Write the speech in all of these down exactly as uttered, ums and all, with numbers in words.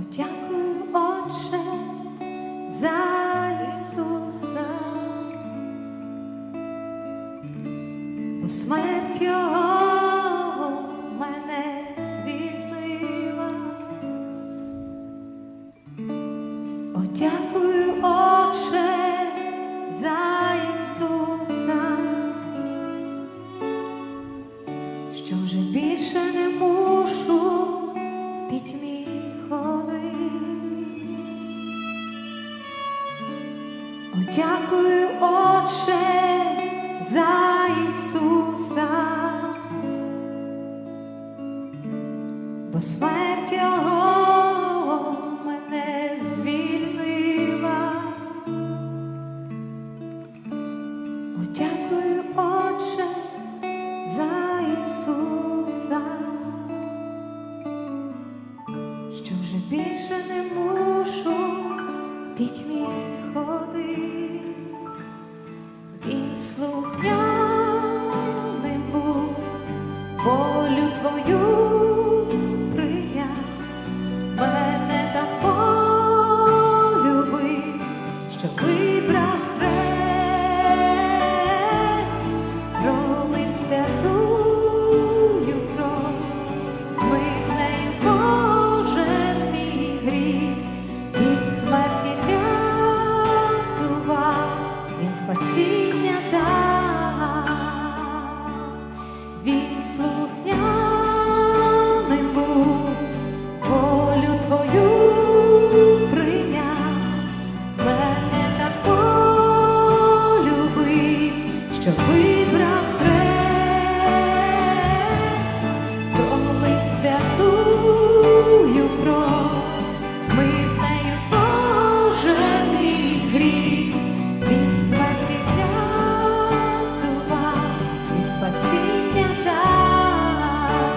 Дякую, Отче, за Ісуса, бо смерть Його мене звільнила. О, дякую, Отче, за Ісуса, що вже більше не мушу в пітьмі ходити. О, дякую, Отче, за Ісуса, бо смерть Його мене звільнила. О, дякую, Отче, за Ісуса, що вже більше не мушу в пітьмі ходити. Він слухняним був, волю Твою прийняв, мене так полюбив, що вибрав хрест, пролив святую кров, змив нею кожен мій гріх, від смерті врятував, він спасіння дав. Він слухняним був, волю Твою прийняв, мене так полюбив, що вибрав хрест, пролив святую кров, змив нею кожен мій гріх, від смерті врятував, від спасіння дав.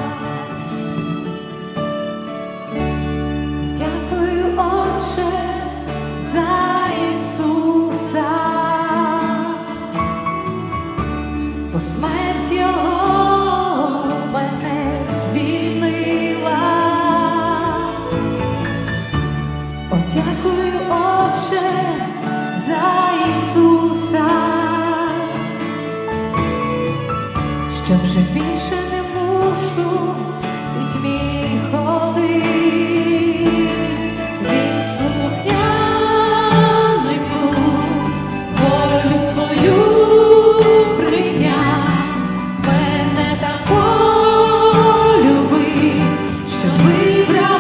Дякую, Отче, за Ісуса, бо смерть Його мене звільнила. О, дякую, Отче, за Ісуса, що вже більше не мушу в пітьмі ходити. Він слухняний був, волю Твою прийняв, мене так полюбив, що вибрав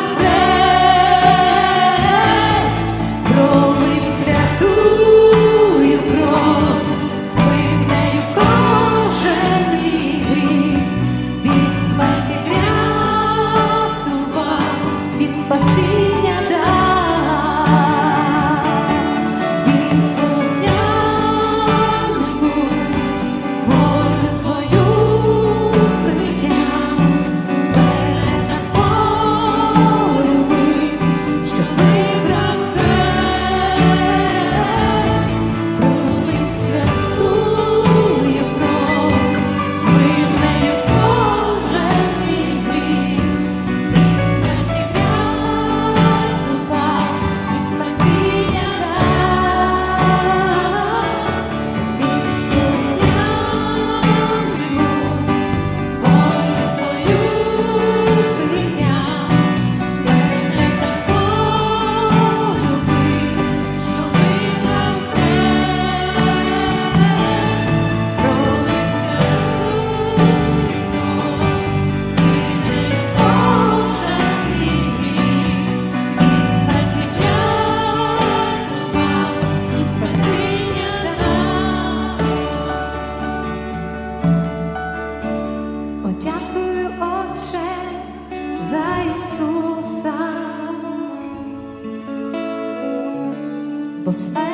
хрест, пролив святую кров, змив нею кожен мій гріх, від смерті врятував, від спасіння дав. Він слухняний був, волю Твою прийняв, мене так полюбив, що вибрав хрест, пролив святую кров, змив нею кожен мій гріх, від смерті врятував, від спасіння дав. Він слухняний був, волю Твою прийняв, мене так полюбив, що вибрав хрест, пролив О, дякую, Отче, за Ісуса, бо смерть